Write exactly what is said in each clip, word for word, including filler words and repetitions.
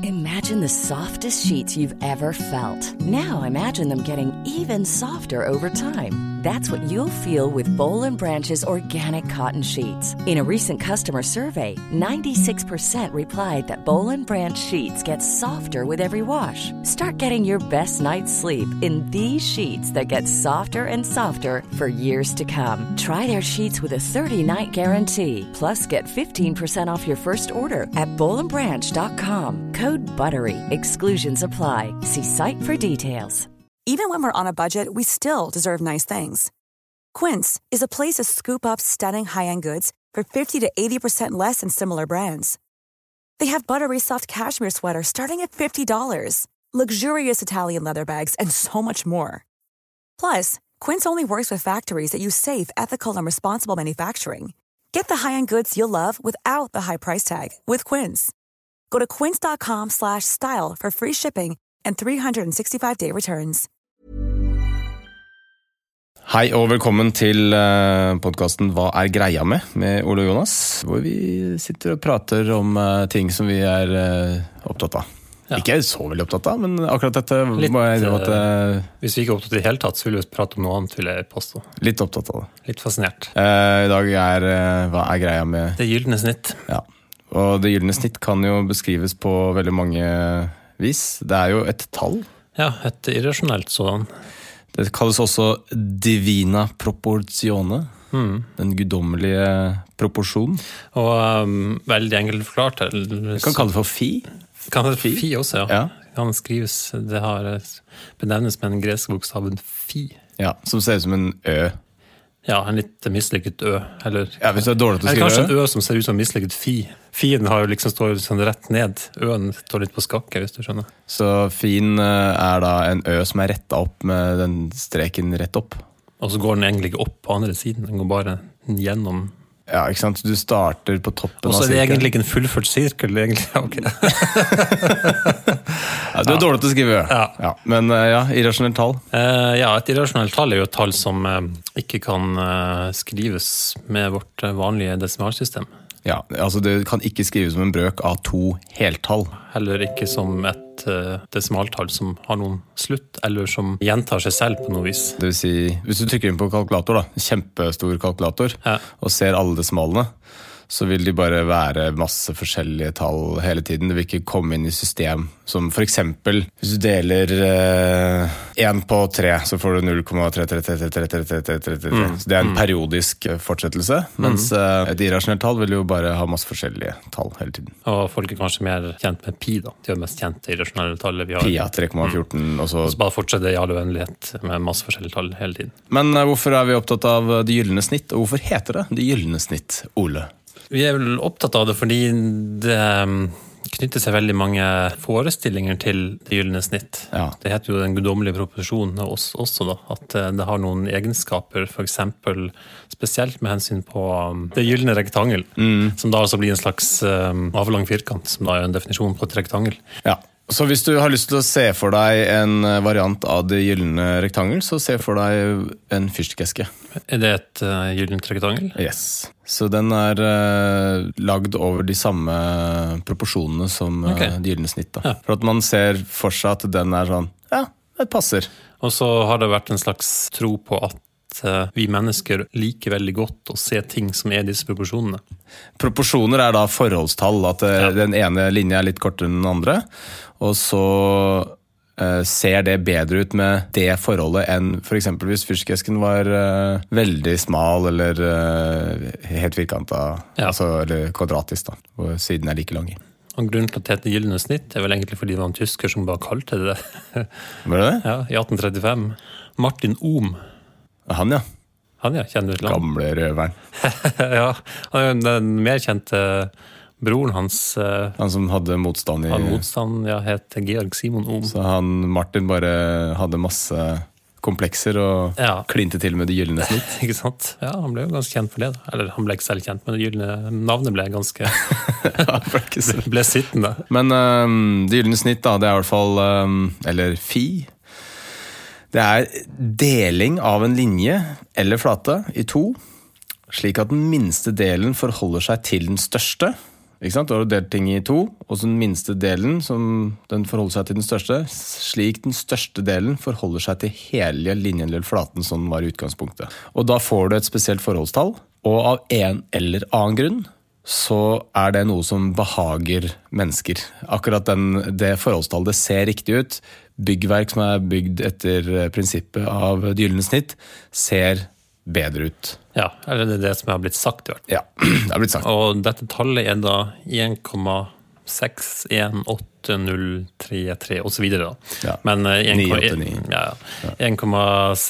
Imagine the softest sheets you've ever felt. Now imagine them getting even softer over time. That's what you'll feel with Boll and Branch's organic cotton sheets. In a recent customer survey, ninety-six percent replied that Boll and Branch sheets get softer with every wash. Start getting your best night's sleep in these sheets that get softer and softer for years to come. Try their sheets with a thirty-night guarantee. Plus, get fifteen percent off your first order at boll and branch dot com. Code BUTTERY. Exclusions apply. See site for details. Even when we're on a budget, we still deserve nice things. Quince is a place to scoop up stunning high-end goods for fifty to eighty percent less than similar brands. They have buttery soft cashmere sweaters starting at fifty dollars, luxurious Italian leather bags, and so much more. Plus, Quince only works with factories that use safe, ethical, and responsible manufacturing. Get the high-end goods you'll love without the high price tag with Quince. Go to quince.com slash style for free shipping and three sixty-five day returns. Hei og velkommen til podcasten Hva er greia med? Med Ole og Jonas, hvor vi sitter og prater om ting som vi er opptatt av. Ja. Ikke så veldig opptatt av, men akkurat dette litt, må jeg at, uh, hvis vi ikke er opptatt i det hele tatt, så vil vi prate om noe annet, vil jeg påstå. Litt opptatt av det. Litt fascinert. Uh, I dag er uh, Hva er greia med? Det gyllene snitt. Ja, og det gyllene snitt kan jo beskrives på veldig mange vis. Det er jo et tall. Ja, et irrasjonelt sådan. Det kalles også divina proporzione, mm. den guddommelige proporsjon. Og um, veldig enkelt forklart. Vi kan kalle det for fi. Kan det fi, fi også, ja. Ja. Kan skrives, det har benevnes med den greske bokstaven fi. Ja, som ser ut som en ø. Ja, en litt mislykket ø. Eller, ja, hvis det er dårlig til å skrive eller kanskje en ø som ser ut som mislykket fi. Fien har jo liksom stått sånn rett ned. Øen står litt på skakke, hvis du skjønner. Så fin er da en ø som er rettet opp med den streken rett opp. Og så går den egentlig ikke opp på andre siden, den går bare gjennom. Ja, ikke sant? Du starter på toppen av sirkelen. Og så er det egentlig ikke en fullført sirkel, egentlig. Okay. Ja, du er ja. dårlig til å skrive. Ja. Ja. Men ja, irrasjonelt tall. Uh, ja, et irrasjonelt tall er jo et tall som uh, ikke kan uh, skrives med vårt uh, vanlige desimalsystem. Ja, altså det kan ikke skrives som en brøk av to heltall. Heller ikke som et uh, desimaltall som har noen slutt, eller som gjentar seg selv på noe vis. Det vil si, hvis du trykker inn på kalkulator, da, kjempestor kalkulator, ja. og ser alle desimalene, så vil de bare være masse forskjellige tall hele tiden. Det vil ikke komme inn i system, som for eksempel, hvis du deler én eh, på tre, så får du null komma tre tre tre tre tre tre tre tre tre tre. Mm. Så det er en periodisk fortsettelse, mens eh, et irrasjonelt tall vil jo bare ha masse forskjellige tall hele tiden. Og folk er kanskje mer kjent med pi, da. De er mest kjent i irrasjonelle tallet vi har. Pi, ja, tre komma fjorten, mm. og så... Og så bare fortsetter i all uendelighet med masse forskjellige tall hele tiden. Men eh, hvorfor er vi opptatt av det gyllene snitt, og hvorfor heter det det gyllene snitt, Ole? Vi er vel opptatt av det fordi det knytter seg veldig mange forestillinger til det gyllene snitt. Ja. Det heter jo den guddommelige proporsjonen også da, at det har noen egenskaper, for eksempel spesielt med hensyn på det gyllene rektangel, mm. som da altså blir en slags um, avlang firkant, som da er en definisjon på et rektangel. Ja. Så hvis du har lyst til å se for deg en variant av det gyllene rektangel, så se for deg en fyrstikkeske. Er det et uh, gyllent rektangel? Yes. Så den er uh, lagd over de samme proporsjonene som uh, okay. det gyllene snitt. Da. Ja. For at man ser for seg at den er sånn, ja, det passer. Og så har det vært en slags tro på at vi mennesker liker veldig godt å se ting som er disse proporsjonene. Proporsjoner er da forholdstall, at ja. den ene linja er litt kortere enn den andre, og så uh, ser det bedre ut med det forholdet enn for eksempel hvis fyrstikesken var uh, veldig smal eller uh, helt firkantet, ja. altså, eller kvadratisk da, og siden er like lang. Og grunnen til at det heter gyllene snitt er vel egentlig fordi det var en tysker som bare kalte det det. Var det det? Ja, i atten trettifem. Martin Ohm. Han, ja. Han, ja, kjenner du til han. Gamle røveren. Ja, han er den mer kjente broren hans. Han som hadde motstand i... Han motstand, ja, het Georg Simon Ohm. Så han, Martin, bare hadde masse komplekser og ja. klinte til med det gyllene snitt. Ikke sant? Ja, han ble jo ganske kjent for det. Eller han ble ikke selv kjent, men det gyllene navnet ble ganske... ja, ble, ikke ble sittende. Men um, det gyllene snitt, da, det er i hvert fall... Um, eller fi... Det er deling av en linje eller flate i to, slik at den minste delen forholder seg til den største, Ikke sant? Du har delt ting i to, og så den minste delen, som den forholder seg til den største, slik den største delen forholder seg til hele linjen eller flaten som den var i utgangspunktet. Og da får du et spesielt forholdstall, og av en eller annen grunn, så er det noe som behager mennesker. Akkurat den, det forholdstallet, det ser riktig ut. Byggverk som er bygd etter prinsippet av det gyllene snitt, ser bedre ut. Ja, eller det er det som har blitt sagt i hvert fall. Ja, det har blitt sagt. Og dette tallet er da en komma seks en åtte null tre tre og så videre da. Ja, men ni åtte ni. Ja, en komma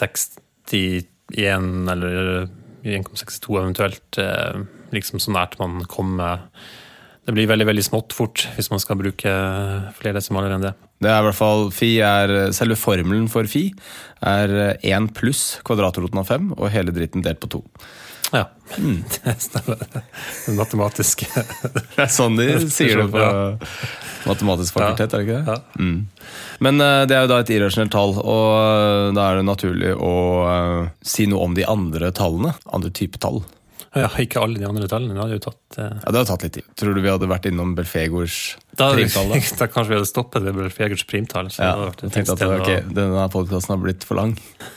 sekstien eller en komma sekstito eventuelt, liksom så nært man kommer. Det blir veldig, veldig smått fort hvis man skal bruke flere desimaler enn det. Det er i hvert fall, Fi er, selve formelen for Fi er en pluss kvadratroten av fem, og hele dritten delt på to. Ja, mm. Det stemmer. Det matematisk. Det er sånn de sier det på matematisk fakultet, er det ikke det? Ja. Mm. Men uh, det er jo da et irrasjonelt tall, og uh, da er det naturlig å uh, si noe om de andre tallene, andre type tall. Ja, ikke alle de andre tallene, det hadde jo tatt... Uh... Ja, det har tatt litt tid. Tror du vi hadde vært innom Belfegors da, primtall? Da? da kanskje vi hadde stoppet det Belfegors primtall. Ja, jeg tenkte at okay, denne podcasten har blitt for lang.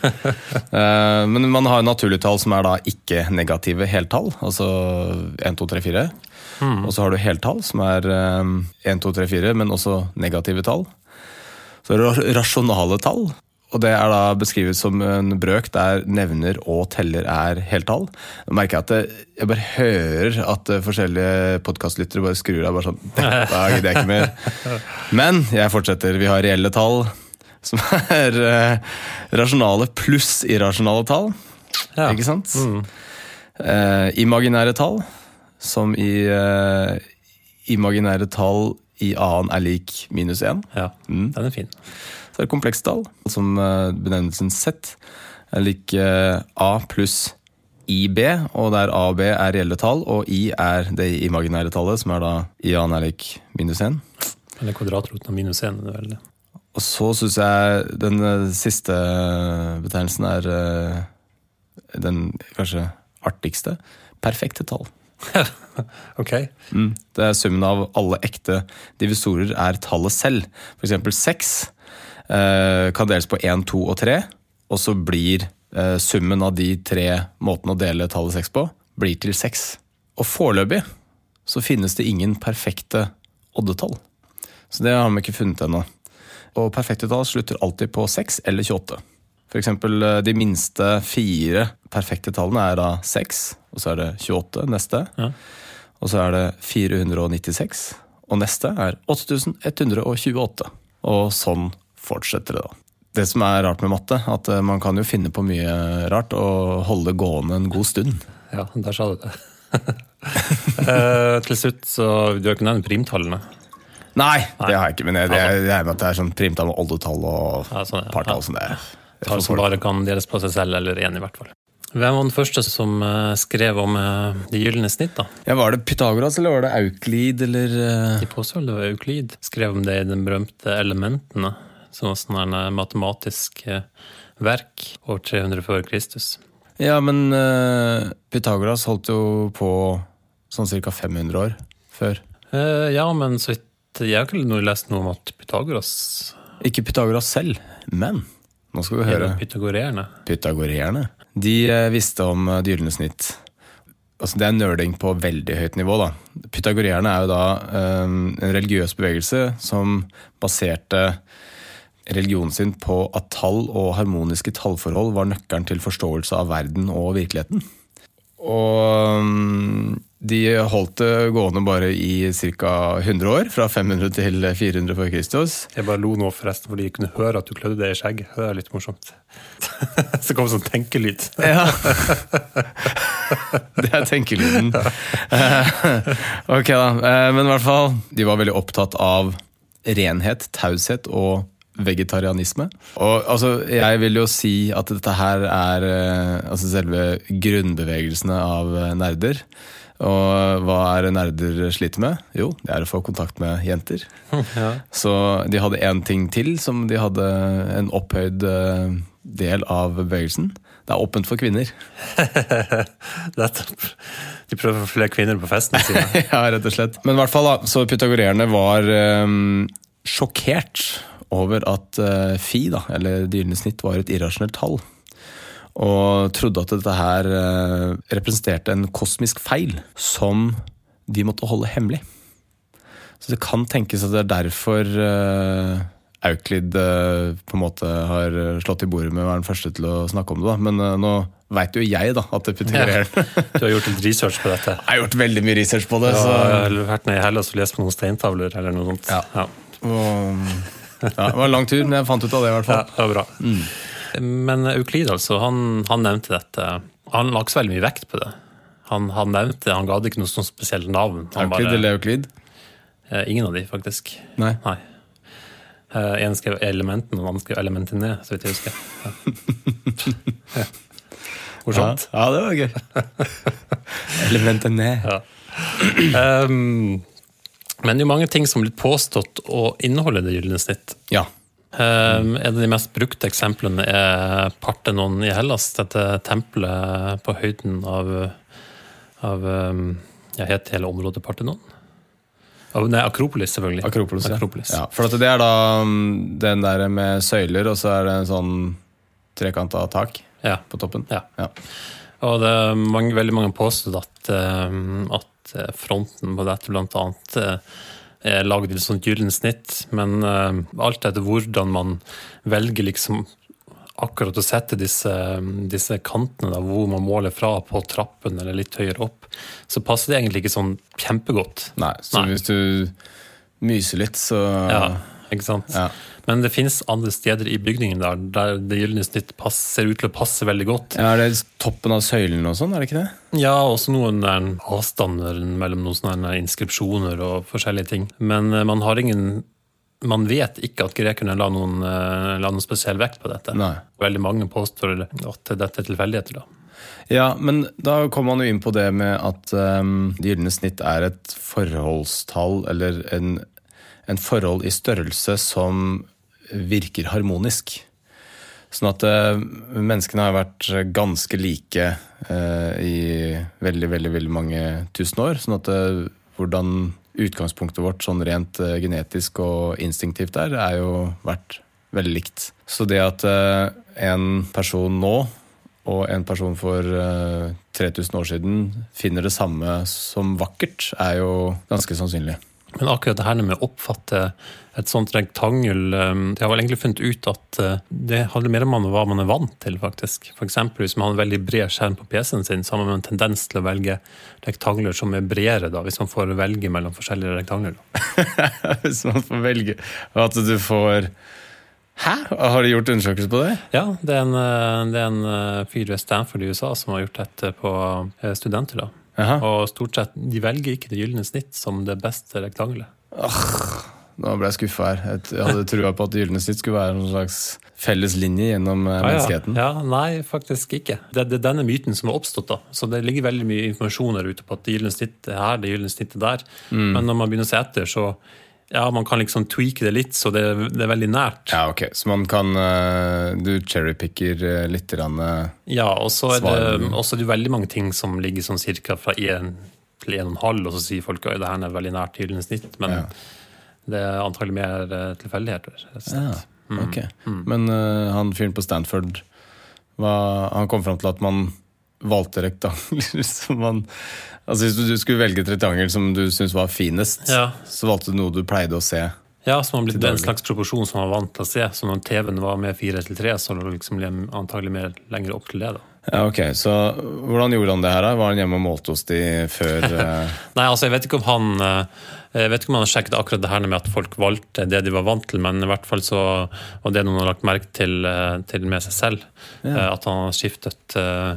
uh, men man har naturlige tall som er da ikke negative heltall, altså en, to, tre, fire. Mm. Og så har du heltall som er um, en, to, tre, fire, men også negative tall. Så er det rasjonale tall. Og det er da beskrivet som en brøk der nevner og teller er heltall. Nå merker jeg at det, jeg bare hører at forskjellige podcastlyttere bare skrur av bare sånn, dette gidder jeg ikke mer. Men jeg fortsetter, vi har reelle tall, som er uh, rasjonale pluss irrasjonale tall. Ja. Ikke sant? Mm. Uh, imaginære tall, som i uh, imaginære tall i annen er lik minus en. Ja, mm. Den er fin. Så er det komplekst tall, som benevnelsen Z, er lik A pluss I B, og der A og B er reelle tall, og I er det imaginære tallet, som er da I annen er lik minus en. Eller kvadratroten av minus en, det er vel det. Og så synes jeg den siste betegnelsen er den kanskje artigste, perfekte tall. Ok. Mm, det er summen av alle ekte divisorer er tallet selv. For eksempel seks kan deles på en, to og tre, og så blir eh, summen av de tre måtene å dele tallet seks på, blir til seks. Og foreløpig så finnes det ingen perfekte oddetall. Så det har vi ikke funnet ennå. Og perfekte tall slutter alltid på seks eller tjueåtte. For eksempel de minste fire perfekte tallene er da seks, og så er det tjueåtte neste, ja. Og så er det fire hundre nittiseks, og neste er åtte tusen ett hundre tjueåtte. Og sånn fortsetter det da. Det som er rart med matte, at man kan jo finne på mye rart og holde gående en god stund. Ja, der sa du det. uh, til slutt, så du har ikke nevnt primtallene? Nei, Nei, det har jeg ikke, men jeg, jeg, jeg er med at det er sånn primtall og oddetall og ja, sånn, ja. partall som det er. Tall som bare kan deles på seg selv, eller en i hvert fall. Hvem var den første som uh, skrev om uh, det gyllene snitt da? Ja, var det Pythagoras, eller var det Euklid, eller... Uh... De påstår det var Euklid. Skrev om det i den berømte elementene, som var sånn en matematisk uh, verk over tre hundre før Kristus. Ja, men uh, Pythagoras holdt jo på sånn cirka fem hundre år før. Uh, ja, men så vidt jeg har ikke noe lest noe om at Pythagoras... Ikke Pythagoras selv, men nå skal vi høre. Pythagoreerne. Pythagoreerne. De uh, visste om uh, det gyllene snitt. Altså, det er nerding på veldig høyt nivå da. Pythagoreerne er jo da um, en religiøs bevegelse som baserte religionen sin på at tall og harmoniske tallforhold var nøkkelen til forståelse av verden og virkeligheten. Og um, de holdt det gående bare i cirka hundre år, fra fem hundre til fire hundre før Kristus. Jeg bare lo nå forresten, fordi jeg kunne høre at du klødde deg i skjegg. Det er litt morsomt. Så kom sånn tenkelyd. Ja. Det er tenkelyden. Ok da, men i hvert fall, de var veldig opptatt av renhet, taushet og vegetarianisme. Og altså, jeg vil jo si at dette her er altså selve grunnbevegelsene av nerder. Og hva er nerder sliter med? Jo, det er å få kontakt med jenter. Ja. Så de hadde en ting til som de hadde en opphøyd del av bevegelsen. det er åpent for kvinner. De prøver å få flere kvinner på festen sine. Ja, rett og slett. Men i hvert fall da, så pythagoreerne var um, sjokkert over at uh, phi, da, eller det gyldne snitt, var et irrasjonelt tall. Og trodde at dette her uh, representerte en kosmisk feil som de måtte holde hemmelig. Så det kan tenkes at det er derfor uh, Euclid uh, på en måte har slått i bordet med å være den første til å snakke om det. Da. Men uh, nå vet jo jeg da, at det pythagoreeren. Ja, du har gjort litt research på dette. Jeg har gjort veldig mye research på det. Du så... har vært ned i Hellas og lest på noen steintavler eller noe sånt. Ja. Ja. Og, ja, det var en lang tur, men jeg fant ut av det i hvert fall. Ja, det var bra. Mm. Men Euclid altså, han, han nevnte dette. Han la ikke så veldig mye vekt på det. Han, han nevnte, han ga det ikke noe sånn spesielt navn. Euclid eller Euclid? Eh, ingen av de, faktisk. Nei. Nei. Eh, en skrev elementen, og han skrev elementene, så vidt jeg husker. Ja. Ja. Morsomt. Ja, ja, det var gøy. Elementene. Ja. Um, men det er jo mange ting som blir påstått å inneholde det gyldne snitt. Ja. Um, en av de mest brukte eksemplene er Parthenon i Hellas, dette tempelet på høyden av, av jeg heter hele området Parthenon? Nei, Akropolis selvfølgelig. Akropolis, ja. Akropolis. Ja. For at det er da den der med søyler, og så er det en sånn trekantet tak ja. På toppen. Ja. Ja. Og det er mange, veldig mange påstått at, at fronten på dette blant annet er laget i et sånt gyllent snitt, men uh, alt etter hvordan man velger liksom akkurat å sette disse, disse kantene da, hvor man måler fra på trappen eller litt høyere opp, så passer det egentlig ikke sånn kjempegodt. Nei, så Nei. Hvis du myser litt, så... Ja, ikke sant? Ja. Men det finnes andre steder i bygningen der, der det gyldne snitt pass, ser ut til å passe veldig godt. Ja, er det toppen av søylen og sånn, er det ikke det? Ja, også noen der avstander mellom noen sånne inskripsjoner og forskjellige ting. Men man har ingen, man vet ikke at grekerne la noen, la noen spesiell vekt på dette. Nei. Veldig mange påstår at dette er tilfeldigheter da. Ja, men da kommer man jo inn på det med at um, det gyldne snitt er et forholdstall, eller en, en forhold i størrelse som virker harmonisk. Sånn at uh, menneskene har vært ganske like uh, i veldig, veldig, veldig mange tusen år. Sånn at uh, hvordan utgangspunktet vårt sånn rent uh, genetisk og instinktivt er, er jo vært veldig likt. Så det at uh, en person nå og en person for uh, tre tusen år siden finner det samme som vakkert, er jo ganske sannsynlig. Men akkurat det her med å oppfatte et sånt rektangel, de har vel egentlig funnet ut at det handler mer om hva man er vant til, faktisk. For eksempel, hvis man har en veldig bred skjerm på P C-en sin, så har man en tendens til å velge rektangler som er bredere, da, hvis man får velge mellom forskjellige rektangler. Hvis man får velge, at du får... Hæ? Har de gjort undersøkelser på det? Ja, det er en, det er en fyr ved Stanford i U S A som har gjort dette på studenter, da. Aha. Og stort sett, de velger ikke det gyldne snitt som det beste rektangelet. Åh, nå ble jeg skuffet her. Jeg hadde troet på at det gyldne snitt skulle være en slags felles linje gjennom ja, menneskeheten. Ja. ja, nei, faktisk ikke. Det, det er denne myten som har oppstått da. Så det ligger veldig mye informasjon der ute på at det gyldne snittet er her, det gyldne snittet der. Mm. Men når man begynner å se etter, så ja, man kan liksom tweake det litt, så det, det er veldig nært. Ja, ok. Så man kan, du cherrypicker litt grann ja, og så er det også det veldig mange ting som ligger sånn cirka fra en til en og en halv, og så sier folk at det her er veldig nært gyldne snitt, men ja. Det er antagelig mer tilfeldigheter. Ja, ok. Mm. Men uh, han fyren på Stanford, hva, han kom frem til at man valgte rektangler som man... Altså hvis du skulle velge et rektangel som du synes var finest, ja. Så valgte du noe du pleide å se. Ja, som har blitt en slags proporsjon som man var vant til å se. Så når T V-en var med fire til tre, så var det liksom antagelig mer lenger opp til det da. Ja, ok. Så hvordan gjorde han det her da? Var han hjemme og målte hos de før? Nei, altså jeg vet ikke om han... Jeg vet ikke om han har sjekket akkurat det her med at folk valgte det de var vant til, men i hvert fall så, og det noen har lagt merke til, til med seg selv, ja. At han har skiftet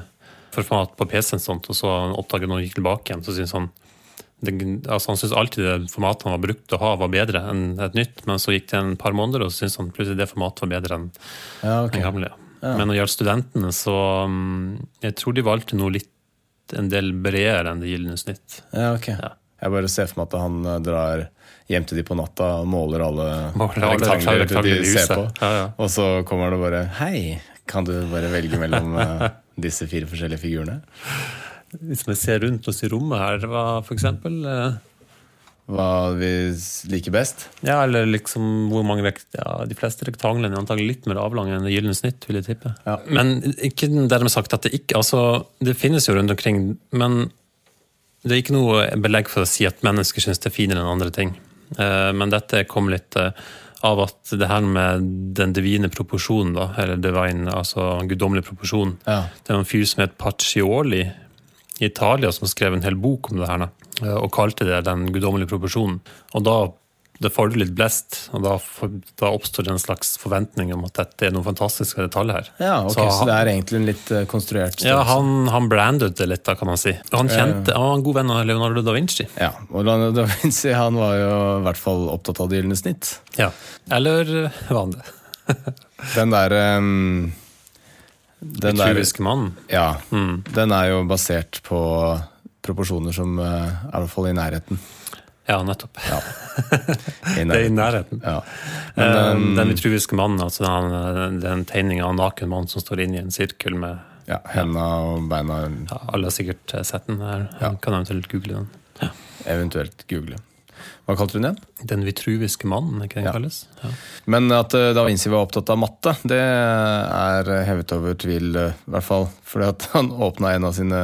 format på P C-en sånt, og så oppdaget når han gikk tilbake igjen, så synes han det, altså han synes alltid det formatet han var brukt å ha var bedre enn et nytt, men så gikk det en par måneder, og så synes han plutselig det formatet var bedre enn ja, okay. den gamle. Ja. Men når det gjaldt studentene, så jeg tror de valgte noe litt, en del bredere enn det gyldne snitt. Ja, ok. Ja. Jeg bare ser for meg at han drar hjem til de på natta og måler alle rektangler de ser på, ja, ja. Og så kommer det bare, hei, Kan du bare velge mellom uh, disse fire forskjellige figurene? Hvis vi ser rundt oss i rommet her, hva for eksempel... Uh, hva vi liker best? Ja, eller liksom hvor mange rekt... Ja, de fleste rektanglene er antagelig litt mer avlange enn det gyllene snitt, vil jeg tippe. Ja. Men ikke dermed sagt at det ikke... Altså, det finnes jo rundt omkring, men det er ikke noe belegg for å si at mennesker synes det er finere enn andre ting. Uh, men dette kom litt... Uh, av at det her med den divine proporsjonen da, eller divine, altså guddommelig proporsjon, ja. Det er en fyr som heter Pacioli i Italia som skrev en hel bok om det her, og kalte det den guddommelige proporsjonen. Og da det får det litt blest, og da, da oppstår det en slags forventning om at dette er noen fantastiske detaljer her. Ja, ok, så, så det er egentlig en litt konstruert størrelse. Ja, han, han brandet det litt da, kan man si. Han kjente, han var en god venn av Leonardo da Vinci. Ja, og Leonardo da Vinci, han var jo i hvert fall opptatt av det gyllene snitt. Ja, eller var han det? Den der... Um, den Vitruviske mannen. Ja, mm. Den er jo basert på proporsjoner som uh, er i hvert fall i nærheten. Ja, nettopp. Ja. Det er i nærheten. Ja. Men, um, den vitruviske mannen, altså den, den tegningen av en naken mann som står inne i en sirkel med... Ja, hendene og beina. Ja, alle har sikkert sett den her. Ja. Kan eventuelt google den. Ja. Eventuelt google. Hva kalte du den igjen? Den vitruviske mannen, ikke den ja. Kalles. Ja. Men at Da Vinci var opptatt av matte, det er hevet over tvil, i hvert fall. Fordi at han åpnet en av sine...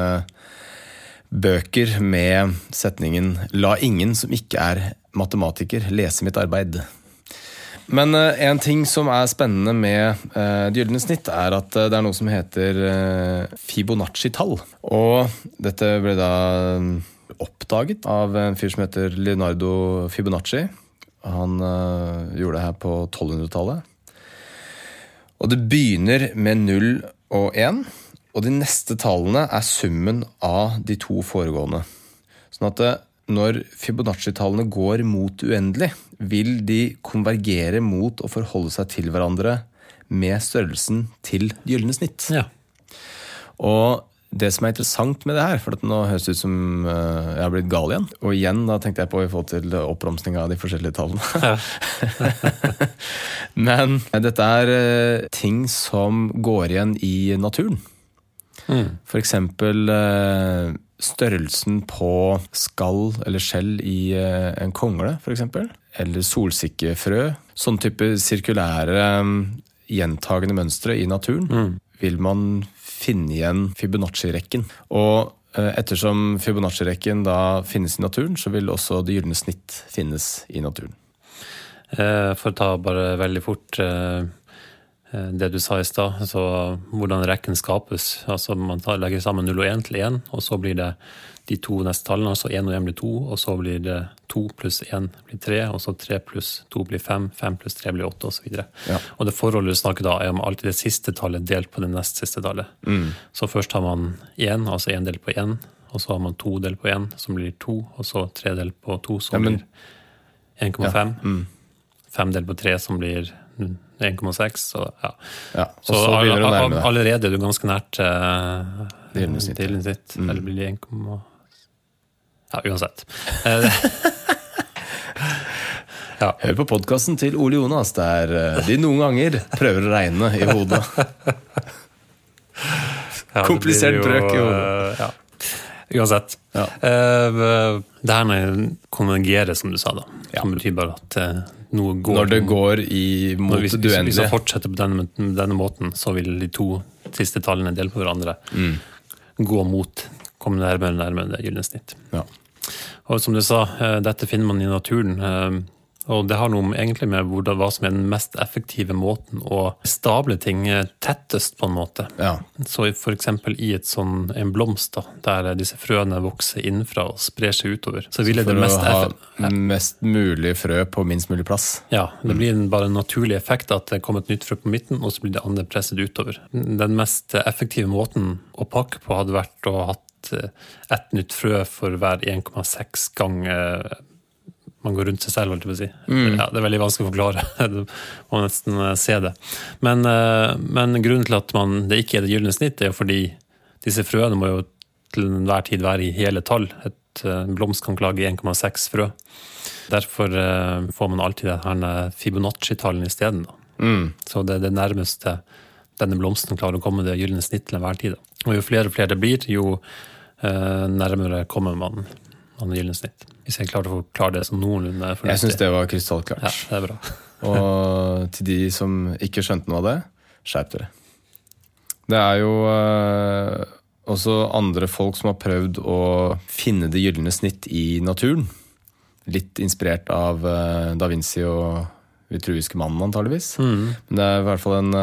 bøker med setningen «La ingen som ikke er matematiker lese mitt arbeid». Men uh, en ting som er spennende med uh, det gyllene snitt er at uh, det er noe som heter uh, Fibonacci-tall. Og dette ble da oppdaget av en fyr som heter Leonardo Fibonacci. Han uh, gjorde det her på tolvhundretallet. Og det begynner med null og én. Og de neste tallene er summen av de to foregående. Sånn at når Fibonacci-tallene går mot uendelig, vil de konvergere mot å forholde seg til hverandre med størrelsen til gyllene snitt. Ja. Og det som er interessant med det her, for nå høres det ut som uh, jeg har blitt gal igjen. Og igjen da tenkte jeg på i forhold til oppromsning av de forskjellige tallene. Ja. Men dette er uh, ting som går igjen i naturen. Mm. For eksempel uh, størrelsen på skall eller skjell i uh, en kongle, for eksempel. Eller solsikkefrø. Sånn type sirkulære um, gjentagende mønstre i naturen mm. vil man finne igjen Fibonacci-rekken. Og uh, ettersom Fibonacci-rekken da finnes i naturen, så vil også det gyllene snitt finnes i naturen. Uh, for å ta bare veldig fort... Uh det du sa i stad, så hvordan rekken skapes. Altså man tar, legger sammen null og én til én, og så blir det de to neste tallene, altså én og én blir to, og så blir det to pluss én blir tre, og så tre pluss to blir fem, fem pluss tre blir åtte, og så videre. Ja. Og det forholdet du snakker da er om alltid det siste tallet delt på det nest siste tallet. Mm. Så først har man én, altså én delt på én, og så har man to delt på én, som blir to, og så tre delt på to, som ja, men... blir én komma fem. Ja. Mm. fem delt på tre, som blir én komma seks, så ja. Ja, så, så all, all, allerede er du ganske nært uh, delen sitt, mm. eller blir det én komma seks? Ja, uansett. Ja. Hør på podcasten til Ole Jonas, der de noen ganger prøver å regne i hodet. Ja, komplisert jo, brøk i hodet. Uh, ja. Uansett. Ja. Uh, det her med konvergere, som du sa da, ja. Som betyr bare at uh, noe går... Når det går i mot hvis, det uendelige. Hvis vi fortsetter på denne, denne måten, så vil de to siste tallene dele på hverandre. Mm. Gå mot, komme nærmere nærmere det gyllene snitt. Ja. Og som du sa, uh, dette finner man i naturen, uh, og det har noe egentlig med hvordan, hva som er den mest effektive måten å stable ting tettest på en måte. Ja. Så for eksempel i et sånn, en blomst da, der disse frøene vokser innenfra og sprer seg utover. Så, så for det mest å ha mest mulig frø på minst mulig plass? Ja, det blir en, bare en naturlig effekt at det kommer et nytt frø på midten, og så blir det andre presset utover. Den mest effektive måten å pakke på hadde vært å ha hatt et nytt frø for hver én komma seks gang man går rundt seg selv, holdt jeg på å si. Mm. Ja, det er veldig vanskelig å forklare. Du må nesten se det. Men, men grunnen til at man, det ikke er det gyllene snitt, er jo fordi disse frøene må jo til enhver tid være i hele tall. Et blomst kan klage én komma seks frø. Derfor får man alltid det her Fibonacci-tallen i stedet. Mm. Så det er det nærmeste denne blomsten klarer å komme det gyllene snitt til enhver tid. Og jo flere og flere det blir, jo eh, nærmere kommer man man gyllene snitt. Hvis jeg klarer å forklare det som noenlunde fornuftig. Jeg synes det var krystallklart. Ja, det er bra. Og til de som ikke skjønte noe av det, skjerp dere. Det er jo eh, også andre folk som har prøvd å finne det gyllene snitt i naturen. Litt inspirert av eh, Da Vinci og vitruviske mannen antageligvis. Mm. Men det er i hvert fall en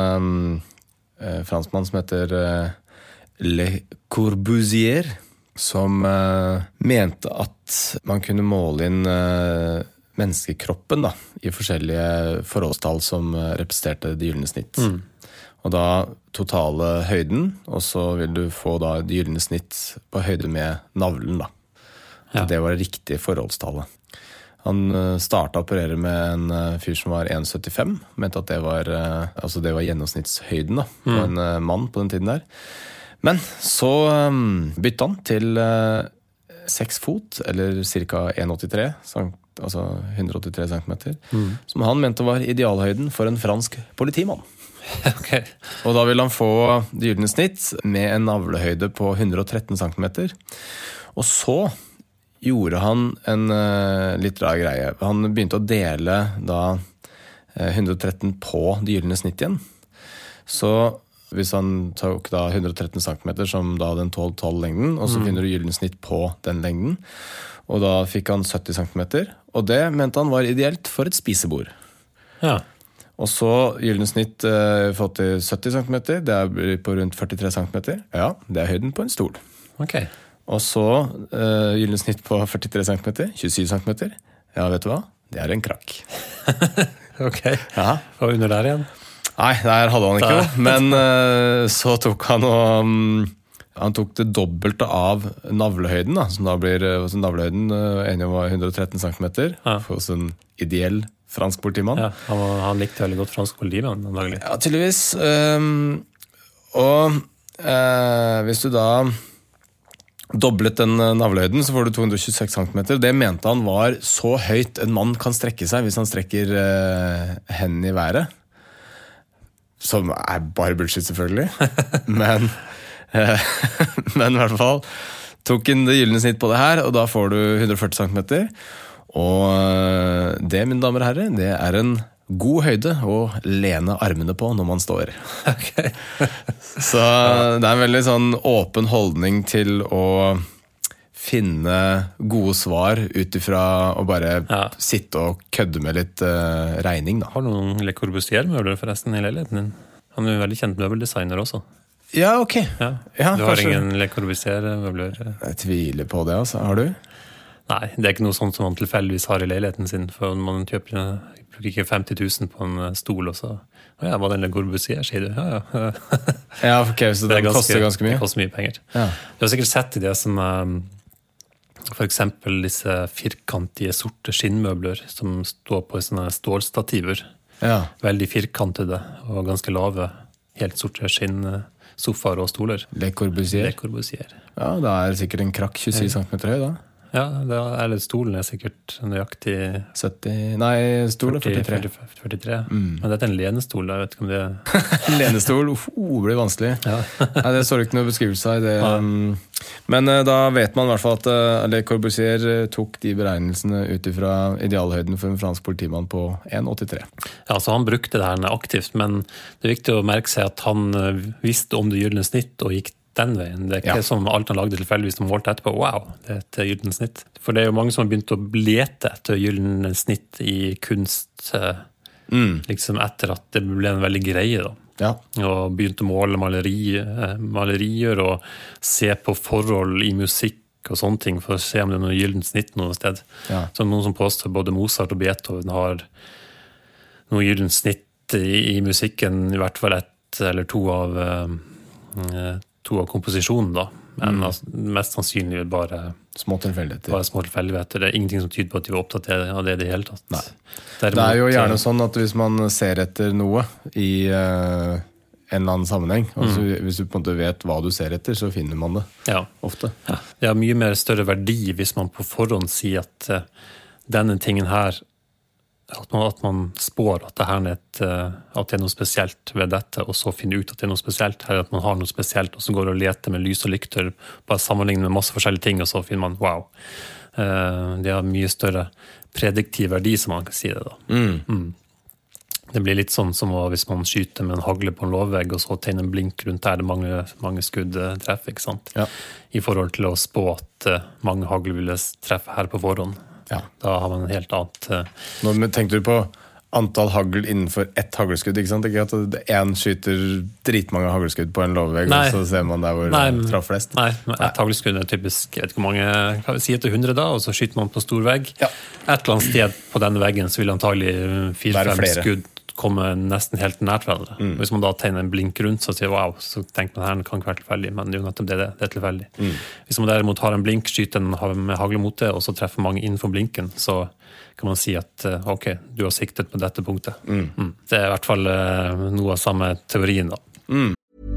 eh, franskmann som heter eh, Le Corbusier, som eh, mente at man kunne måle inn eh, menneskekroppen da, i forskjellige forholdstall som eh, representerte det gyllene snitt. Mm. Og da totale høyden, og så vil du få da det gyllene snitt på høyde med navlen da. Ja. Det var det riktige forholdstallet. Han startet å operere med en fyr som var en komma syttifem, mente at det var, altså det var gjennomsnittshøyden da, på mm. en mann på den tiden der. Men så bytte han til seks fot, eller cirka en komma åttitre, altså hundre og åttitre centimeter, mm. som han mente var idealhøyden for en fransk politimann. Okay. Og da ville han få det gyllene snitt med en navlehøyde på hundre og tretten centimeter. Og så gjorde han en uh, litt rar greie. Han begynte å dele da uh, hundre og tretten på det gyllene snitt igjen. Så hvis han tok da hundre og tretten centimeter som da den tolv tolv lengden, og så mm. finner du gyllene snitt på den lengden, og da fikk han sytti centimeter, og det mente han var ideelt for et spisebord. Ja. Og så gyllene snitt eh, fått til sytti centimeter, det er på rundt førtitre centimeter. Ja, det er høyden på en stol. Okay. Og så eh, gyllene snitt på førtitre centimeter, tjuesyv centimeter. Ja, vet du hva? Det er en krakk. Ok, ja. Og under der igjen? Nei, der hadde han ikke noe. Men eh, så tok han og um, han tok det dobbelte av navlehøyden, da, som da blir altså navlehøyden uh, enig om var hundre og tretten centimeter, ja. For oss en ideell fransk politimann. Ja, han, han likte veldig godt fransk politimann. Ja, tydeligvis. Um, og uh, hvis du da doblet den navlehøyden, så får du to hundre og tjueseks centimeter. Det mente han var så høyt en mann kan strekke seg hvis han strekker uh, hendene i været. Som er bare bullshit, selvfølgelig. Men, uh, men i hvert fall tok han det gyllene snitt på det her, og da får du hundre og førti centimeter. Og det, mine damer og herrer, det er en god høyde å lene armene på når man står. Okay. Så det er en veldig sånn åpen holdning til å finne gode svar ut ifra å bare ja. Sitte og kødde med litt uh, regning. Da. Har du noen Le Corbusier-møbler forresten i leiligheten din? Han er jo veldig kjent møbeldesigner også. Ja, ok. Ja. Ja, du har kanskje. Ingen Le Corbusier-møbler? Jeg tviler på det, altså. Har du? Nei, det er ikke noe sånt som man tilfeldigvis har i leiligheten sin, for man kjøper ikke femti tusen på en stol, og så, å ja, var det en Le Corbusier, sier du? Ja, ja. Ja, ok, så det, det ganske, koster ganske mye? Det koster mye penger. Ja. Du har sikkert sett i det som, for eksempel disse firkantige sorte skinnmøbler, som står på sånne stålstativer. Ja. Veldig firkantede, og ganske lave, helt sorte skinnsofaer og stoler. Le Corbusier? Le Corbusier. Ja, det er sikkert en krakk tjuesyv centimeter høy da. Ja, det er, eller stolen er sikkert nøyaktig sytti, nei, stolen er førtitre. førtitre. Mm. Men dette er en lenestol, jeg vet ikke om det er... Lenestol, uff, oh, blir vanskelig. Ja. Nei, det står ikke noe beskrivelse av det. Ja. Men uh, da vet man i hvert fall at uh, Le Corbusier tok de beregnelsene ut ifra idealhøyden for en fransk politimann på en komma åttitre. Ja, så han brukte det her aktivt, men det er viktig å merke seg at han uh, visste om det gyllene snitt og gikk den veien. Det er ikke ja. Som alt han lagde tilfeldigvis som målte etterpå. Wow, det er et gyllene snitt. For det er jo mange som har begynt å lete etter gyllene snitt i kunst, mm. liksom etter at det ble en veldig greie da. Ja. Og begynte å måle maleri, malerier og se på forhold i musikk og sånne ting for å se om det er noe gyllent snitt noe sted. Ja. Så noen som påstår både Mozart og Beethoven har noe gyllent snitt i, i musikken, i hvert fall ett eller to av uh, to av komposisjonen da, men mm. mest sannsynlig bare små tilfeldigheter. Bare små tilfeldigheter. Det er ingenting som tyder på at de var opptatt av det i det hele tatt. Nei. Derimot, det er jo gjerne sånn at hvis man ser etter noe i uh, en eller annen sammenheng, mm. altså hvis du på en måte vet hva du ser etter, så finner man det ja. Ofte. Ja. Det har mye mer større verdi hvis man på forhånd sier at uh, denne tingen her at man, at man spår at det, her er et, at det er noe spesielt ved dette, og så finner ut at det er noe spesielt, eller at man har noe spesielt, og så går og leter med lys og lykter, bare sammenligner med masse forskjellige ting, og så finner man, wow, det har mye større prediktiv verdi, som man kan si det da. Mm. Mm. Det blir litt sånn som hvis man skyter med en hagle på en lovvegg, og så tegner en blink rundt der det mange, mange skudd treffer, ikke sant? Ja. I forhold til å spå at mange hagler ville treffe her på forhånd. Ja. Da har man en helt annet... Nå tenkte du på antall hagl innenfor ett hagleskudd, ikke sant? Ikke at en skyter dritmange hagleskudd på en lovvegg, nei. Og så ser man der hvor det traff flest. Nei, men ett hagleskudd er typisk, jeg vet ikke hvor mange, kan vi si etter hundre da, og så skyter man på stor vegg. Ja. Et eller annet sted på denne veggen så vil antagelig fire-fem skudd komme nesten helt nært hverandre. Mm. Hvis man da tegner en blink rundt, så sier wow, så tenker man her kan ikke være tilfeldig, men det er jo nettopp det, det er tilfeldig. Mm. Hvis man derimot har en blink, skyter den med hagle mot det, og så treffer mange innenfor blinken, så kan man si at ok, du har siktet på dette punktet. Mm. Mm. Det er i hvert fall noe av samme teorien da. Mm.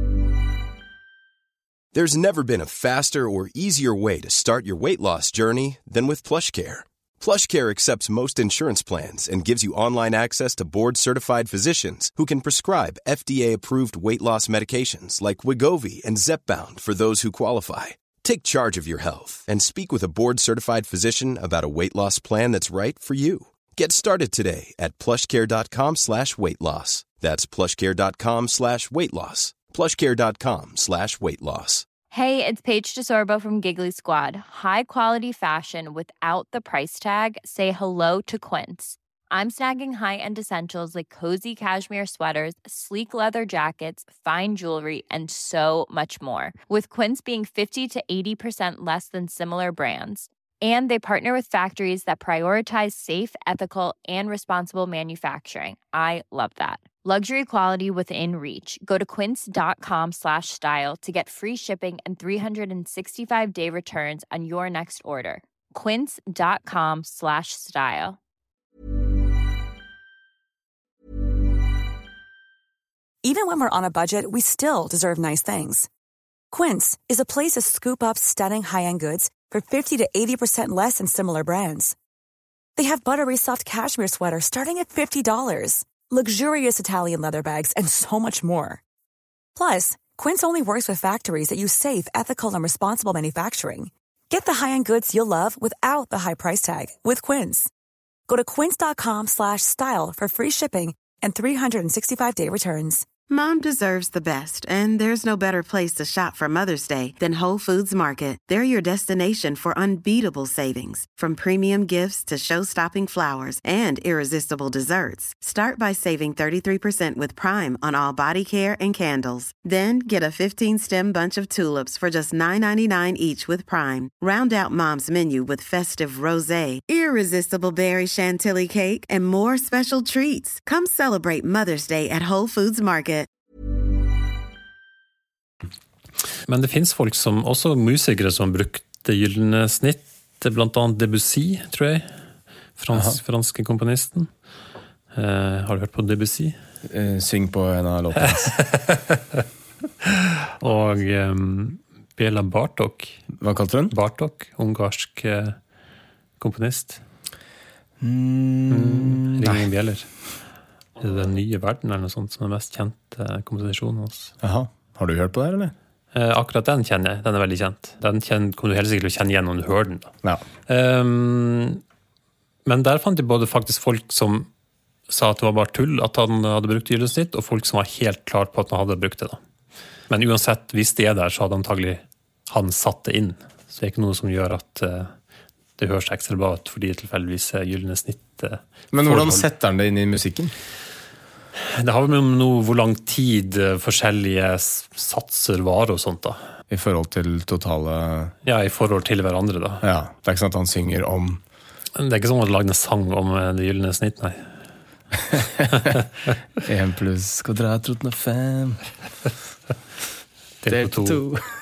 There's never been a faster or easier way to start your weight loss journey than with PlushCare. PlushCare accepts most insurance plans and gives you online access to board-certified physicians who can prescribe F D A-approved weight loss medications like Wegovy and Zepbound for those who qualify. Take charge of your health and speak with a board-certified physician about a weight loss plan that's right for you. Get started today at plushcare.com slash weight loss. That's plushcare.com slash weight loss. plushcare.com slash weight loss. Hey, it's Paige DeSorbo from Giggly Squad. High quality fashion without the price tag. Say hello to Quince. I'm snagging high-end essentials like cozy cashmere sweaters, sleek leather jackets, fine jewelry, and so much more. With Quince being fifty to eighty percent less than similar brands. And they partner with factories that prioritize safe, ethical, and responsible manufacturing. I love that. Luxury quality within reach. Go to quince.com slash style to get free shipping and three sixty-five day returns on your next order. Quince.com slash style. Even when we're on a budget, we still deserve nice things. Quince is a place to scoop up stunning high-end goods for fifty to eighty percent less than similar brands. They have buttery soft cashmere sweaters starting at fifty dollars. Luxurious Italian leather bags, and so much more. Plus, Quince only works with factories that use safe, ethical, and responsible manufacturing. Get the high-end goods you'll love without the high price tag with Quince. Go to quince.com slash style for free shipping and three sixty-five day returns. Mom deserves the best, and there's no better place to shop for Mother's Day than Whole Foods Market. They're your destination for unbeatable savings, from premium gifts to show-stopping flowers and irresistible desserts. Start by saving thirty-three percent with Prime on all body care and candles. Then get a fifteen stem bunch of tulips for just nine ninety-nine each with Prime. Round out Mom's menu with festive rosé, irresistible berry chantilly cake, and more special treats. Come celebrate Mother's Day at Whole Foods Market. Men det finns folk som, også musikere som brukte gyllene snitt, blant annet Debussy, tror jeg, Frans, franske komponisten. Uh, har du hørt på Debussy? Uh, syng på en av låtene. Og um, Bela Bartok. Hva kalte du den? Bartok, ungarsk uh, komponist. Mm, mm, Ringen Bjeller. Det er Den nye verden, eller noe sånt, som er mest kjent uh, komposisjonen hans. Jaha, har du hørt på det, eller? Uh, akkurat den kjenner jeg, den er veldig kjent. Den kjenner, kommer du helt sikkert til å kjenne igjen om du hører den. Da. Ja. Um, men der fant jeg både faktisk folk som sa at det var bare tull at han hadde brukt gyllensnitt, og folk som var helt klart på at han hadde brukt det. Da. Men uansett, hvis det er der, så hadde antagelig han satt det inn. Så det er ikke noe som gjør at uh, det høres ekstra bra ut, fordi tilfeldigvis er gyllene snitt. Uh, men hvordan setter han det inn i musikken? Det har med noe hvor lang tid forskjellige satser var og sånt da. I forhold til totale... Ja, i forhold til hverandre da. Ja, det er ikke sånn at han synger om... Det er ikke sånn at han lagde en sang om det gyllene snitt, nei. En pluss kvadratroten av fem. Del på to.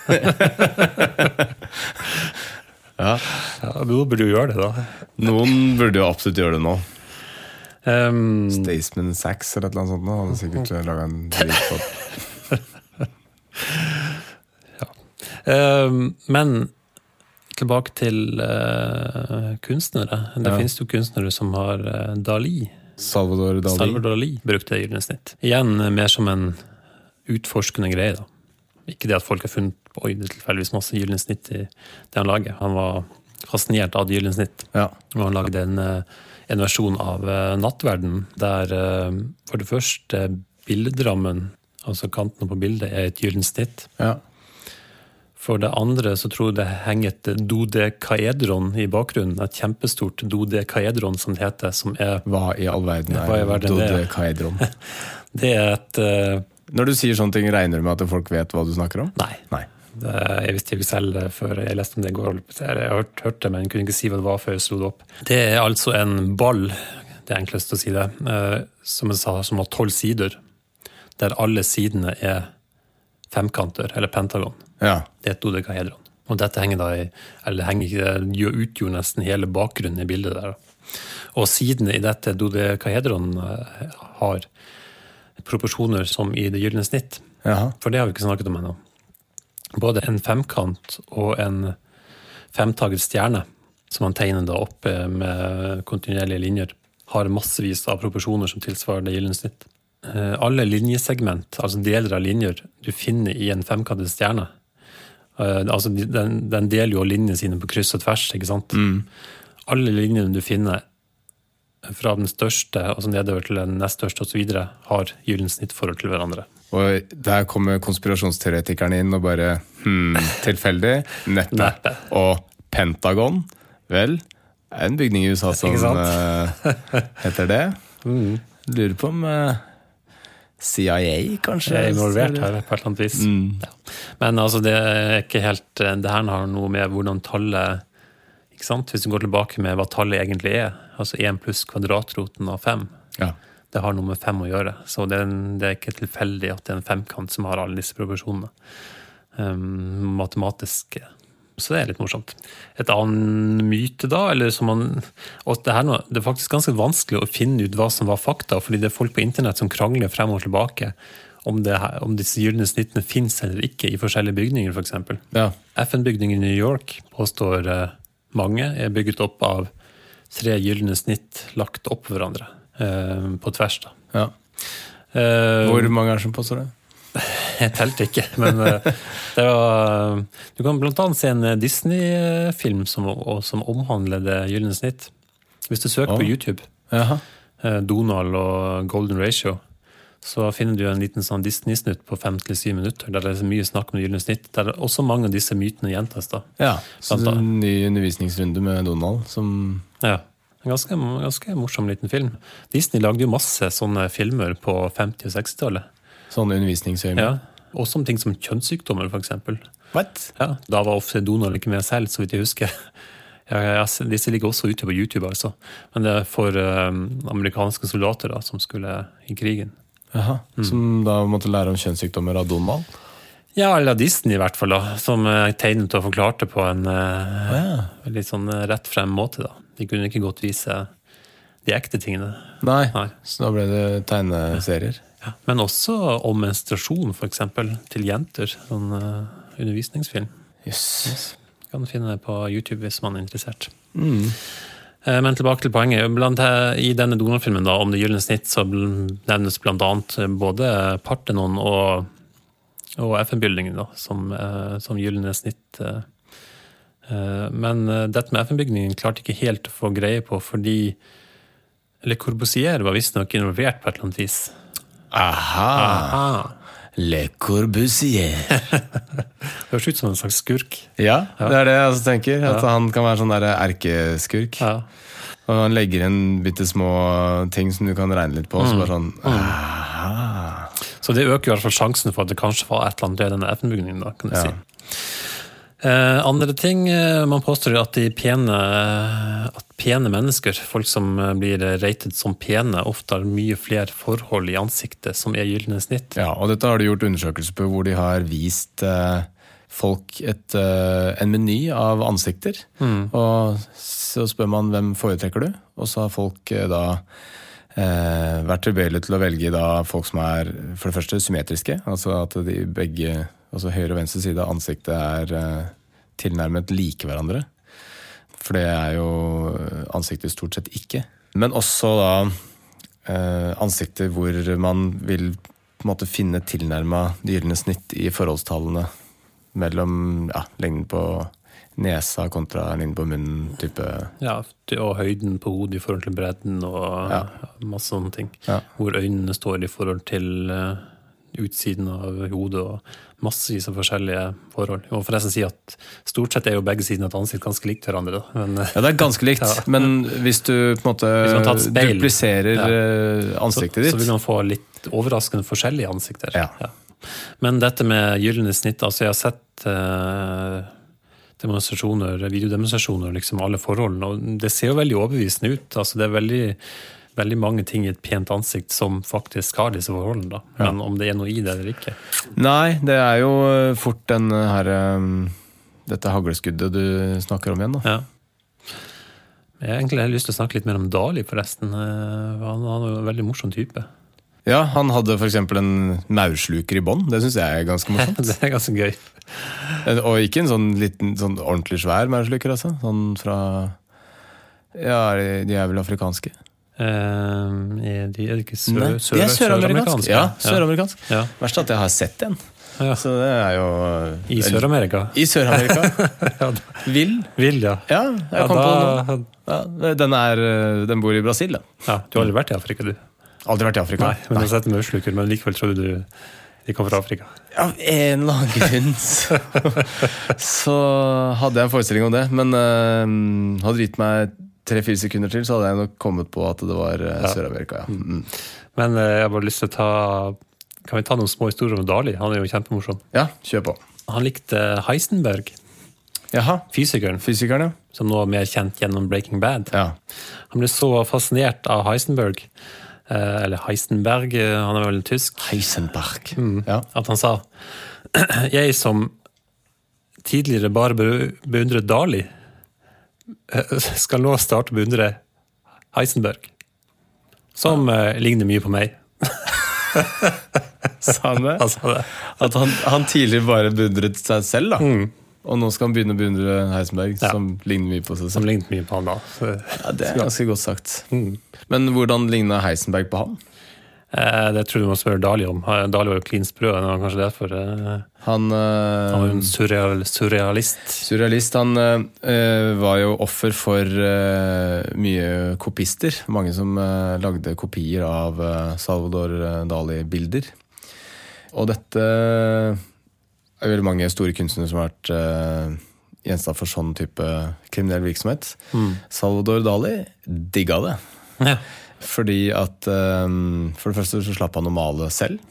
Ja. Ja, noen burde jo gjøre det da. Noen burde jo absolutt gjøre det nå. Um, Staysman Sax eller et eller annet sånt nå hadde sikkert laget en dritpop. Ja. Um, men tilbake til uh, kunstnere. Det ja. Finnes jo kunstnere som har uh, Dali Salvador Dali. Salvador Dali brukte det gyllene snitt. Igjen mer som en utforskende greie da. Ikke det at folk har funnet oi, det tilfeldigvis masse gyllene snitt i det han lager. Han var fascinert av det gyllene snitt. Ja. Og han lagde en, en versjon av Nattverden, der for det første billedrammen, altså kantene på bildet, er et gyllent snitt. Ja. For det andre så tror jeg det henger et dodekaedron i bakgrunnen, et kjempestort dodekaedron som det heter, som er... Hva i all verden er dodekaedron? Det er et... Når du sier sånne ting, regner du med at folk vet hva du snakker om? Nei. Nei. Det, jeg visste ikke selv før jeg leste om det i går. Jeg har hørt, hørt det, men jeg kunne ikke si hva det var før jeg slo det opp. Det er altså en ball, det er enklest å si det, som jeg sa, som har tolv sider, der alle sidene er femkanter, eller pentagon. Ja. Det er et dodekaedron. Og dette henger da i, eller henger ikke, det utgjorde nesten hele bakgrunnen i bildet der. Og sidene i dette dodekaedron har proporsjoner som i det gyllene snitt. Jaha. For det har vi ikke snakket om ennå. Både en femkant og en femtaget stjerne, som man tegner da opp med kontinuerlige linjer, har massevis av proporsjoner som tilsvarer det gyllene snitt. Alle linjesegment, altså deler av linjer, du finner i en femkantet stjerne. Altså, den, den deler jo linjene sine på kryss og tvers, ikke sant? Mm. Alle linjene du finner fra den største, og så nedover til den nest største og så videre, har gyllent snittforhold til hverandre. Og der kommer konspirasjonsteoretikerne inn og bare, hmm, tilfeldig, neppe. Neppe. Og Pentagon, vel, er en bygning i U S A som uh, heter det. Mm. Lurer på om uh, C I A kanskje er involvert her på et eller annet vis. Mm. Ja. Men altså, det er ikke helt, det her har noe med hvordan tallet, ikke sant? Hvis du går tilbake med hva tallet egentlig er, altså en pluss kvadratroten av fem, ja. Det har noe med fem å gjøre. Så det er, en, det er ikke tilfeldig at det er en femkant som har alle disse proporsjonene. Um, matematisk. Så det er litt morsomt. Et annen myte da, eller som man, og det, her nå, det er faktisk ganske vanskelig å finne ut hva som var fakta, fordi det er folk på internett som krangler frem og tilbake om, det her, om disse gyllene snittene finnes eller ikke i forskjellige bygninger, for eksempel. Ja. F N-bygningen i New York påstår uh, mange er bygget opp av tre gyllene snitt lagt opp hverandre eh, på tvers da. Ja. Eh, Hvor mange er det som påstår det? Jeg telte ikke, men eh, det var, du kan blant annet se en Disney-film som, som omhandler det gyllene snitt. Hvis du søker oh. på YouTube, Jaha. eh, Donald og Golden Ratio, så finner du en liten sånn Disney-snutt på fem til syv minutter, der det er mye snakk om det gyllene snitt, der også mange av disse mytene gjentas da. Ja, så det er en ny undervisningsrunde med Donald, som... Ja, en ganske, ganske morsom liten film. Disney lagde jo masse sånne filmer på femti- og seksti-tallet. Sånne undervisningsøyne? Ja, også om ting som kjønnssykdommer, for eksempel. What? Ja, da var ofte Donald ikke med selv, så vidt jeg husker. Ja, ja, disse ligger også ute på YouTube, altså. Men det er for um, amerikanske soldater da, som skulle i krigen. Jaha, mm. Som da måtte lære om kjønnssykdommer av Donald? Ja, eller Disney i hvert fall da, som tegnet og forklarte på en uh, ja. litt sånn rett frem måte da. De kunne ikke godt vise de ekte tingene. Nei, Nei. Så da ble det tegneserier. Ja. Men også om menstruasjon, for eksempel, til jenter, sånn uh, undervisningsfilm. Yes. yes. Kan finne det på YouTube hvis man er interessert. Mm. Men tilbake til poenget. Blant, i denne Donald-filmen da, om det gyllene snitt, så nevnes blant annet både Parthenon og, og F N-bygningen da, som, som gyllene snitt. Men dette med F N-bygningen klarte ikke helt å få greie på, fordi Le Corbusier var visst nok involvert på et eller annet vis. Aha! Aha. Le Corbusier. Det høres ut som en slags skurk. Ja, det er det jeg også tenker. At ja. Han kan være sånn der erkeskurk. Ja. Og han legger inn bitte små ting som du kan regne litt på. Mm. Så bare sånn, aha. Så det øker i hvert fall sjansen for at det kanskje var et eller annet i denne F N-bygningen da, kan du ja. si. Eh, andre ting, man påstår at de pene, at pene mennesker, folk som blir rated som pene, ofte har mye flere forhold i ansiktet som er gyllene snitt. Ja, og dette har de gjort undersøkelser på hvor de har vist eh, folk et, eh, en meny av ansikter. Mm. Og så spør man hvem foretrekker du, og så har folk eh, da eh, vært tilbøyelige til å velge da folk som er for det første symmetriske, altså at de begge, altså høyre og venstre side av ansiktet er eh, tilnærmet like hverandre. For det er jo ansiktet stort sett ikke. Men også da eh, ansikter hvor man vil på en måte finne tilnærmet det gyllene snitt i forholdstallene mellom ja, lengden på nesa kontra lengden på munnen type. Ja, og høyden på hodet i forhold til bredden og ja. Masse sånne ting. Ja. Hvor øynene står i forhold til uh, utsiden av hodet og massevis av forskjellige forhold. Og forresten si at stort sett er jo begge siden av et ansikt ganske likt hverandre. Da. Men, ja, det er ganske likt, ja. Men hvis du på en måte dupliserer ja. ansiktet ditt så, så vil man få litt overraskende forskjellige ansikter. Ja. Ja. Men dette med gyllene snitt, altså jeg har sett uh, demonstrasjoner, videodemonstrasjoner, liksom alle forholdene, og det ser jo veldig overbevisende ut. Altså det er veldig veldig mange ting i et pent ansikt som faktisk har disse forholdene da. Men ja. Om det er noe i det eller ikke? Nei, det er jo fort den her, dette hagleskuddet du snakker om igjen da. Ja. Jeg har egentlig lyst til å snakke litt mer om Dali forresten. Han var en veldig morsom type. Ja, han hadde for eksempel en maursluker i bånd. Det synes jeg er ganske morsomt. Det er ganske gøy. Og ikke en sånn liten, sånn ordentlig svær maursluker altså. Sånn fra, ja, de er vel afrikanske. Uh, er de er ikke sø, Nei, sø, de er søramerikansk. Ja, søramerikansk. Ja. Verst at jeg har sett en. Ja. Så det er jo I Sør-Amerika. I Sør-Amerika. ja, Vill. Vill, ja. Ja, jeg kom ja, da... på ja, den, er, den bor i Brasil, da. Ja, du har aldri vært i Afrika, du? Aldri vært i Afrika. Nei, men du har sett maursluker, men likevel tror du de kom fra Afrika. Ja, en eller annen grunn så hadde jeg en forestilling om det, men uh, hadde gitt meg tre-fire sekunder til, så hadde jeg nok kommet på at det var uh, Sør-Amerika, ja. Mm. Men uh, jeg har bare lyst til å ta, kan vi ta noen små historier om Dali? Han er jo kjempemorsom. Ja, kjør på. Han likte Heisenberg. Jaha. Fysikeren. Fysikeren, ja. Som nå er mer kjent gjennom Breaking Bad. Ja. Han ble så fascinert av Heisenberg, uh, eller Heisenberg, uh, han er vel tysk. Heisenberg. Mm, ja. At han sa, jeg som tidligere bare beundret Dali, skal nå starte å beundre Heisenberg, som uh, ligner mye på meg. Sa han det? Han sa det. At han, han tidligere bare beundret seg selv, da. Mm. Og nå skal han begynne å beundre Heisenberg, ja. Som ligner mye på seg selv. Som ligner mye på han da. Så, ja, det er ganske godt sagt. Mm. Men hvordan ligner Heisenberg på han? Eh, det tror jeg du må spørre Dali om. Dali var jo klin sprø, det var kanskje derfor. Eh, han, eh, han var jo en surreal, surrealist. Surrealist, han eh, var jo offer for eh, mye kopister. Mange som eh, lagde kopier av eh, Salvador Dali-bilder. Og dette er veldig mange store kunstnere som har vært eh, gjenstand for sånn type kriminell virksomhet. Mm. Salvador Dali digga det. Ja. Fordi at um, for det første så slapp han å male selv.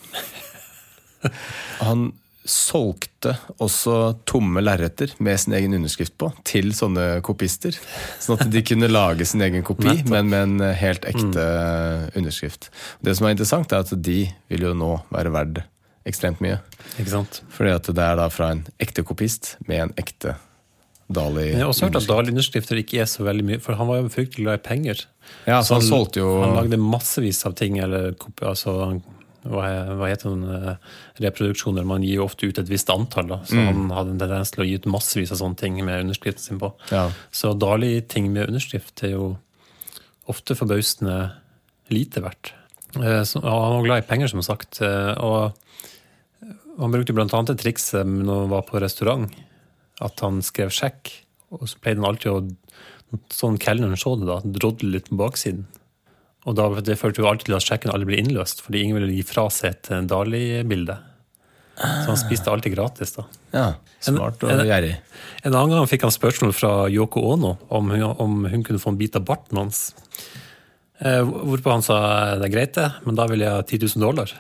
Han solgte også tomme lerreter med sin egen underskrift på til sånne kopister, sånn at de kunne lage sin egen kopi, men med en helt ekte mm. underskrift. Det som er interessant er at de vil jo nå være verdt ekstremt mye. Ikke sant? Fordi at det er da fra en ekte kopist med en ekte Dali. Jeg har også hørt at Dali-underskrifter ikke er så veldig mye, for han var jo fryktelig glad i penger. Ja, så han, han solgte jo... Han lagde massevis av ting, eller altså, hva, hva heter det, reproduksjoner, man gir jo ofte ut et visst antall, da. Så mm. han hadde en tendens til å gi ut massevis av sånne ting med underskriften sin på. Ja. Så Dali-ting med underskrift er jo ofte forbausende lite verdt. Så, han var glad i penger, som sagt, og han brukte blant annet et triks når han var på restaurant, at han skrev sjekk, og så pleide han alltid å, sånn kelneren så det da, drodle litt på baksiden. Og da, det følte jo alltid til at sjekken aldri ble innløst, fordi ingen ville gi fra seg et Dali-bilde. Så han spiste alltid gratis da. Ja, smart og gjerrig. En, en annen gang fikk han spørsmål fra Yoko Ono, om hun, om hun kunne få en bit av barten hans. Eh, hvorpå han sa, det er greit det, men da vil jeg ha ti tusen dollar.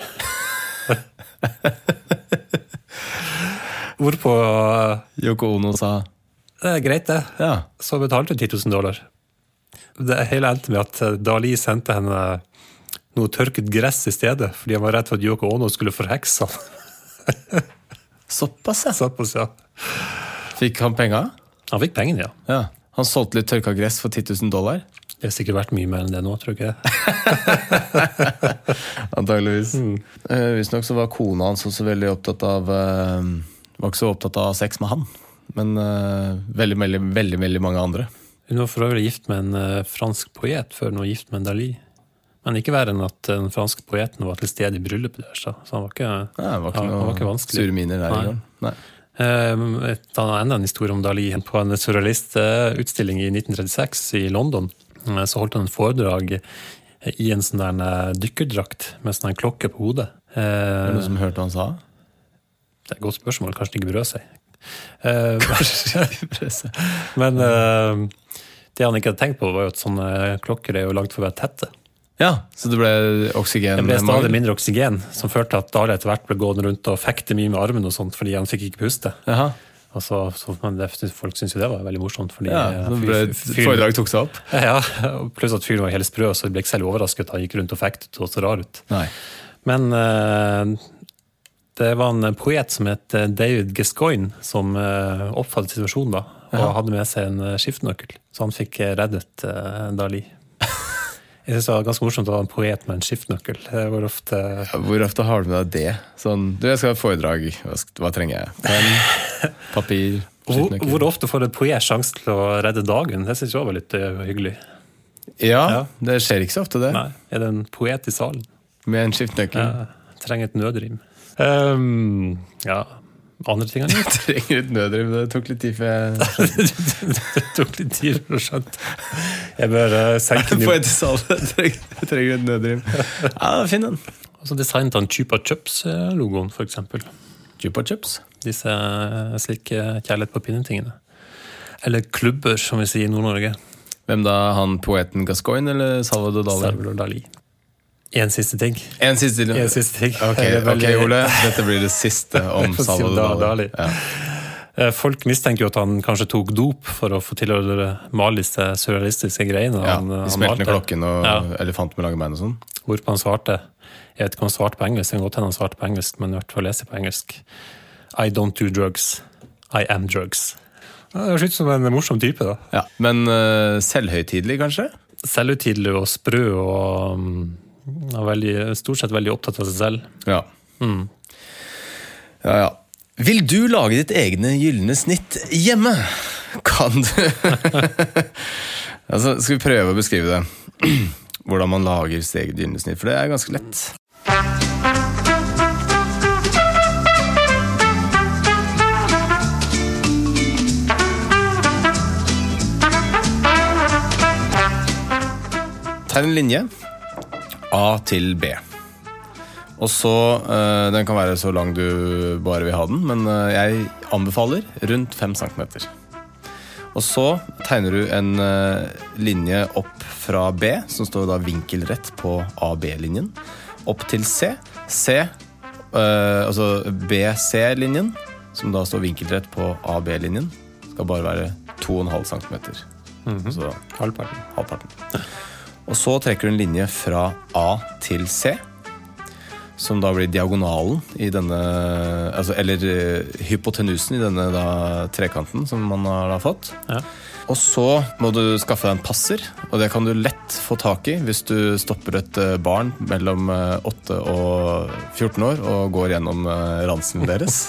Hvorpå Yoko Ono sa det er greit det, ja. Så betalte hun ti tusen dollar. Det hele endte med at Dali sendte henne noe tørket gress i stedet, fordi han var redd for at Yoko Ono skulle forhekse han. Såpass, ja. Såpass, ja. Fikk han penger? Han fikk pengene, ja. Ja. Han solgte litt tørka gress for ti tusen dollar? Det har sikkert vært mye mer enn det nå, tror jeg. Antageligvis. Mm. Uh, Visst nok så var kona hans også veldig opptatt av uh, var ikke så opptatt av sex med han, men uh, veldig, veldig, veldig, veldig mange andre. Hun var for øvrig gift med en uh, fransk poet før hun var gift med en Dali. Men ikke verre enn at den franske poeten var til stede i bryllupet der, så han var ikke, Nei, det var ikke han, noe han var ikke vanskelig. Sure miner der i gang. Nei. Et annet enda en historie om Dali på en surrealist-utstilling i nitten trettiseks i London. Så holdt han en foredrag i en sånn der dykkerdrakt med sånn en klokke på hodet. Er det noen som hørte hva han sa? Det er et godt spørsmål, kanskje ikke berød seg. Men det han ikke hadde tenkt på var jo at sånne klokker er jo laget for å være tette. Ja, så det ble oksygen. Det ble stadig mindre oksygen, som førte at Dali etter hvert ble gående rundt og fekte mye med armen og sånt, fordi han fikk ikke puste. Jaha. Og så, så men det, folk synes jo det var veldig morsomt, fordi ja, så ble foredrag tok seg opp. Ja, pluss at fyren var helt sprø, så det ble ikke selv overrasket, han gikk rundt og fektet og så rar ut. Nei. Men det var en poet som het David Gascoigne, som oppfattet situasjonen da, og ja. Hadde med seg en skiftenøkkel, så han fikk reddet Dali. Jeg synes det var ganske morsomt å ha en poet med en skiftenøkkel. Hvor ofte... Ja, hvor ofte har du med deg det? Sånn, du, jeg skal ha et foredrag. Hva, hva trenger jeg? Pen, papir, skiftenøkkel. Hvor, hvor ofte får en poet sjanse til å redde dagen? Det synes jeg var litt uh, hyggelig. Ja, ja, det skjer ikke så ofte det. Nei, er det en poet i salen? Med en skiftenøkkel? Ja, trenger et nødrim. Um, ja... Andre ting han gjør. Jeg trenger et nødrim, det tok litt tid for jeg... det tok litt tid for å skjønne. Jeg bør uh, senke nivå. Jeg trenger et nødrim. Ja, finn den. Og så designet han Chupa Chups-logoen, for eksempel. Chupa Chups? Disse uh, slike kjærlighet på pinnetingene. Eller klubber, som vi sier i Nord-Norge. Hvem da? Han poeten Gascoigne eller Salvador Dali? Salvador Dali. En siste ting. En siste ting. En siste ting. Ok, veldig... ok, Ole. Dette blir det siste om Salvador Dali. Ja. Folk mistenker jo at han kanskje tok dop for å få til å male disse surrealistiske greiene. Ja, han, de smeltende klokken og ja. Elefant med lange bein og sånn. Hvorpå han svarte, jeg vet ikke om han svarte på engelsk, jeg kan godt hende han svarte på engelsk, men i hvert fall leser på engelsk. I don't do drugs, I am drugs. Det høres ut som en morsom type da. Ja, men uh, selvhøytidelig kanskje? Selvhøytidelig og sprø og... Um, Han er veldig, stort sett veldig opptatt av seg selv. Ja. Mm. Ja, ja. Vil du lage ditt egne gyllene snitt hjemme? Kan du? Altså, skal vi prøve å beskrive det? Hvordan man lager sitt eget gyllene snitt, for det er ganske lett. Tegn en linje. A til B. Og så, øh, den kan være så lang du bare vil ha den, men øh, jeg anbefaler rundt fem centimeter. Og så tegner du en øh, linje opp fra B, som står da vinkelrett på A B-linjen, opp til C. C, øh, altså B C-linjen, som da står vinkelrett på A B-linjen, skal bare være to komma fem centimeter. Mm-hmm. Så halvparten. halvparten. Og så trekker du en linje fra A til C, som da blir diagonalen i denne, altså, eller uh, hypotenusen i denne da, trekanten som man har da fått. Ja. Og så må du skaffe deg en passer, og det kan du lett få tak i hvis du stopper et uh, barn mellom uh, åtte og fjorten år og går gjennom uh, ransen deres.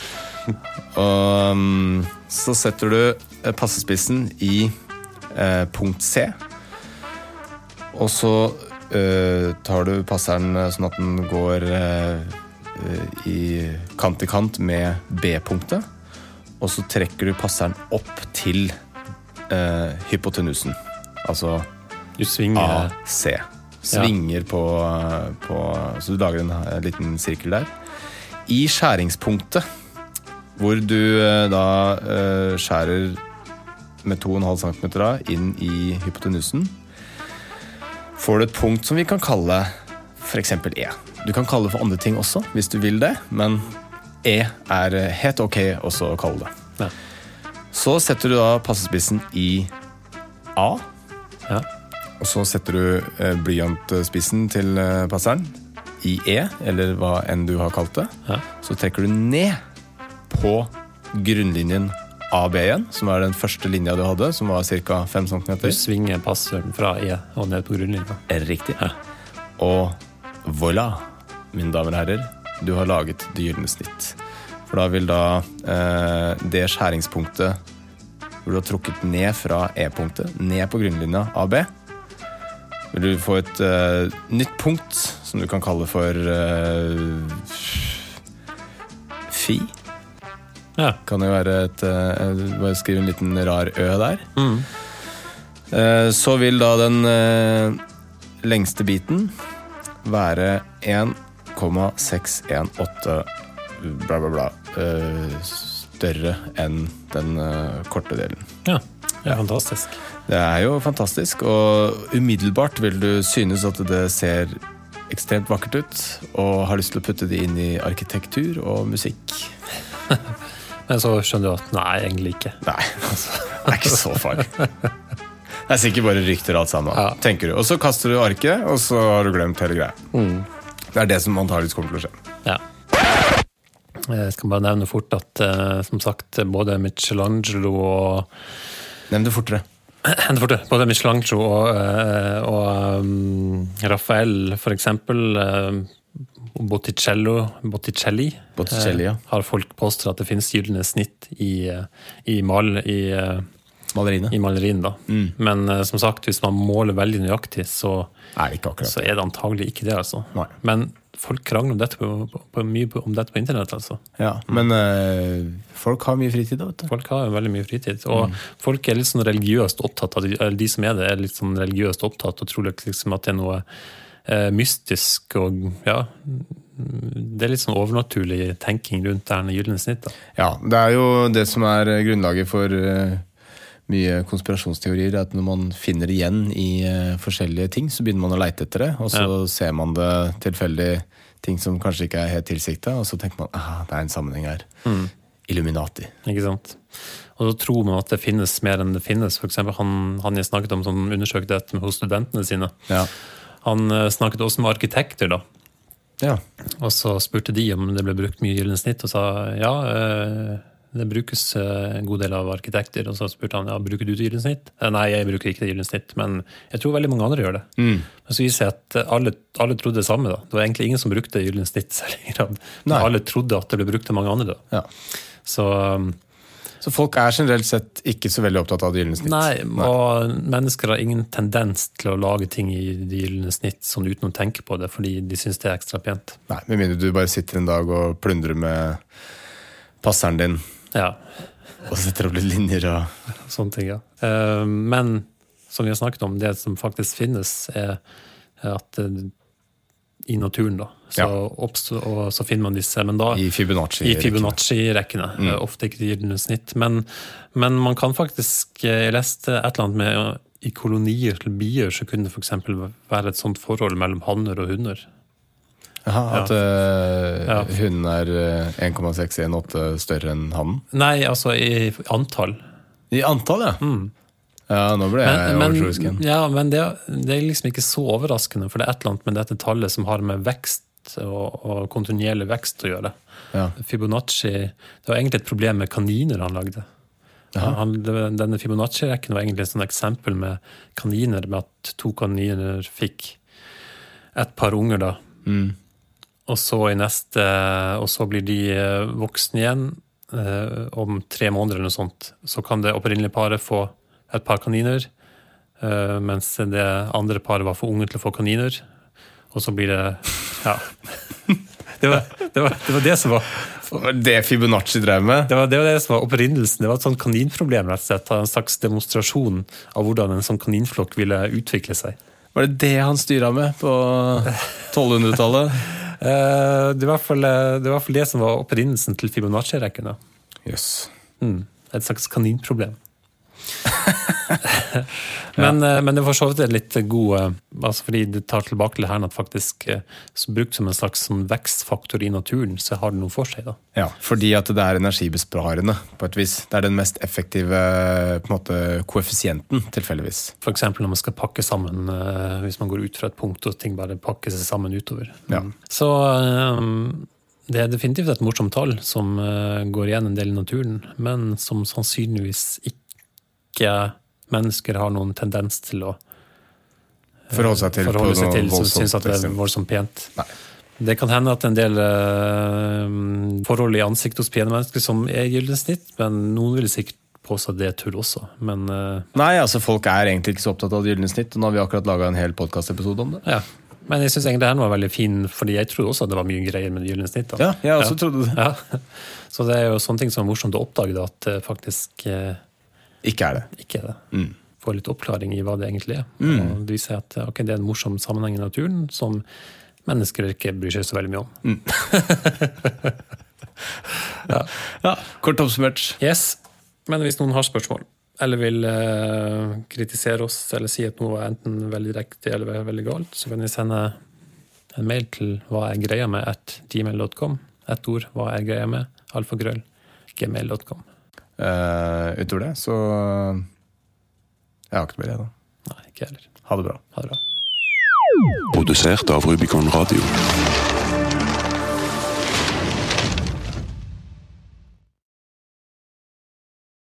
Og um, så setter du uh, passespissen i uh, punkt C, og så uh, tar du passeren sånn at den går uh, i kant til kant med B-punktet, og så trekker du passeren opp til uh, hypotenusen, altså du svinger. A C. Svinger ja. på, på, så du lager en, en liten sirkel der. I skjæringspunktet, hvor du uh, da uh, skjærer med to komma fem centimeter inn i hypotenusen, får du et punkt som vi kan kalle for eksempel E. Du kan kalle det for andre ting også, hvis du vil det, men E er helt ok også å kalle det. Ja. Så setter du da passespissen i A, ja. og så setter du eh, blyantspissen til eh, passeren i E, eller hva enn du har kalt det. Ja. Så trekker du ned på grunnlinjen A B igjen, som er den første linja du hadde, som var cirka fem centimeter. Du svinger passeren fra E og ned på grunnlinja. Riktig. Ja. Og voilà, mine damer og herrer, du har laget det gyllene snitt. For da vil da eh, det skjæringspunktet hvor du har trukket ned fra E-punktet, ned på grunnlinja A B, vil du få et uh, nytt punkt, som du kan kalle for uh, fi. Ja. Kan jo være et, uh, bare skrive en liten rar ø der. Mm. Uh, så vil da den uh, lengste biten være en komma seks en åtte bla bla bla uh, større enn den uh, korte delen. Ja, det er fantastisk. Det er jo fantastisk, og umiddelbart vil du synes at det ser ekstremt vakkert ut, og har lyst til å putte det inn i arkitektur og musikk. Men så skjønner du at nei, egentlig ikke. Nei, altså, det er ikke så farlig. Det er sikkert bare rykter alt sammen, ja. Tenker du. Og så kaster du arket, og så har du glemt hele greia. Mm. Det er det som antageligvis kommer til å skje. Ja. Jeg skal bare nevne fort at, som sagt, både Michelangelo og... Nevn det fortere. Både Michelangelo og, og um, Raphael, for eksempel, Botticello, Botticelli, Botticelli ja. Har folk påstått at det finnes gyllene snitt i, i, mal, i, malerine. i malerien. Da. Mm. Men som sagt, hvis man måler veldig nøyaktig, så, Nei, ikke akkurat. så er det antagelig ikke det. Altså. Nei. Men folk krangler om dette på, på, på, mye på, om dette på internett. Altså. Ja, men uh, folk har mye fritid da, vet du. Folk har veldig mye fritid, og mm. folk er litt sånn religiøst opptatt, eller de som er det, er litt sånn religiøst opptatt, og tror liksom at det er noe eh, mystisk, og ja, det er litt sånn overnaturlig tenking rundt det her gyllene snitt. Da. Ja, det er jo det som er grunnlaget for uh, mye konspirasjonsteorier, at når man finner det igjen i uh, forskjellige ting, så begynner man å lete etter det, og så ja. ser man det tilfeldig ting som kanskje ikke er helt tilsiktet, og så tenker man, ah, det er en sammenheng her. Mm. Illuminati. Ikke sant? Og så tror man at det finnes mer enn det finnes. For eksempel han, han jeg snakket om som undersøkte dette med hos studentene sine. Ja. Han snakket også med arkitekter da. Ja. Og så spurte de om det ble brukt mye gyllene snitt, og sa ja, det brukes en god del av arkitekter. Og så spurte han, ja, bruker du det gyllene snitt? Nei, jeg bruker ikke det gyllene snitt, men jeg tror veldig mange andre gjør det. Mm. Men så viser det at alle, alle trodde det samme da. Det var egentlig ingen som brukte gyllene snitt selv i grad. Men alle trodde at det ble brukt av mange andre da. Ja. Så, så folk er generelt sett ikke så veldig opptatt av det gyllene snitt? Nei, og mennesker har ingen tendens til å lage ting i de gyllene snitt sånn uten å tenke på det, fordi de synes det er ekstra pent. Nei, med mindre du bare sitter en dag og plundrer med passeren din. Ja. Og setter opp litt linjer og... Sånne ting, ja. Men som vi har snakket om, det som faktisk finnes er at i naturen da, så, ja. oppstår, og så finner man disse, men da... I Fibonacci. I Fibonacci-rekkene, mm. ofte ikke de gyllene snitt. Men, men man kan faktisk, jeg leste et eller annet med, i kolonier til bier, så kunne det for eksempel være et sånt forhold mellom hanner og hunder. Aha, at ja. Uh, ja. hunden er en komma seks en åtte større enn hannen? Nei, altså i antall. I antall, ja? Mm. Ja, nå ble jeg overtroisk igjen. Ja, men det, det er liksom ikke så overraskende, for det er et eller annet med dette tallet som har med vekst og, og kontinuerlig vekst å gjøre. Ja. Fibonacci, det var egentlig et problem med kaniner han lagde. Han, denne Fibonacci-rekken var egentlig et sånt eksempel med kaniner, med at to kaniner fikk et par unger da. Mm. Og så i neste, og så blir de voksne igjen eh, om tre måneder eller noe sånt. Så kan det opprinnelige paret få et par kaniner, eh, mens det andre paret var for unge til å få kaniner. Og så blir det, ja. Det var det, var, det, var det som var... Det Fibonacci drev med? Det var, det var det som var opprinnelsen. Det var et sånt kaninproblem, rett og slett. En slags demonstrasjon av hvordan en sånn kaninflokk ville utvikle seg. Var det det han styret med på tolvhundretallet? Uh, det, var fall, det var i hvert fall det som var opprinnelsen til Fibonacci-rekkene. Yes. Mm, et slags kaninproblem. men, ja. men det var så vidt litt god, altså fordi det tar tilbake til her at faktisk så brukt som en slags sånn vekstfaktor i naturen, så har det noe for seg da. Ja, fordi at det er energibesparende på et vis. Det er den mest effektive på en måte, koeffisienten tilfeldigvis. For eksempel når man skal pakke sammen, hvis man går ut fra et punkt og ting bare pakker seg sammen utover. Ja. Så um, det er definitivt et morsomt tall som uh, går igjen en del i naturen, men som sannsynligvis ikke ikke mennesker har noen tendens til å forholde seg til, forholde seg til som voldsomt, synes at det er voldsomt pent. Nei. Det kan hende at en del uh, forhold i ansikt hos pene mennesker som er gyllene snitt, men noen vil sikkert påstå det er tull også, men... Uh... Nei, altså folk er egentlig ikke så opptatt av det gyllene snitt, og nå har vi akkurat laget en hel podcast-episode om det. Ja, men jeg synes egentlig det her var veldig fin, fordi jeg trodde også at det var mye greier med det gyllene snitt. Da. Ja, jeg også ja. trodde det. Ja. Så det er jo sånne ting som er morsomt å oppdage, da, at det faktisk... Uh... Ikke er det. Ikke er det. Mm. Få litt oppklaring i hva det egentlig er. Mm. Og det viser at okay, det er en morsom sammenheng i naturen, som mennesker ikke bryr seg så veldig mye om. Mm. ja. ja, kort oppsummert. Yes. Men hvis noen har spørsmål, eller vil uh, kritisere oss, eller si at noe er enten veldig direkte eller veldig galt, så kan de sende en mail til hva er greia med at gmail dot com. Et ord, hva er greia med, alfagrøll, gmail dot com. Uh, utover det, så jeg har ikke mer igjen da. Nei, ikke heller. Ha det bra. Ha det bra. Produsert av Rubicon Radio.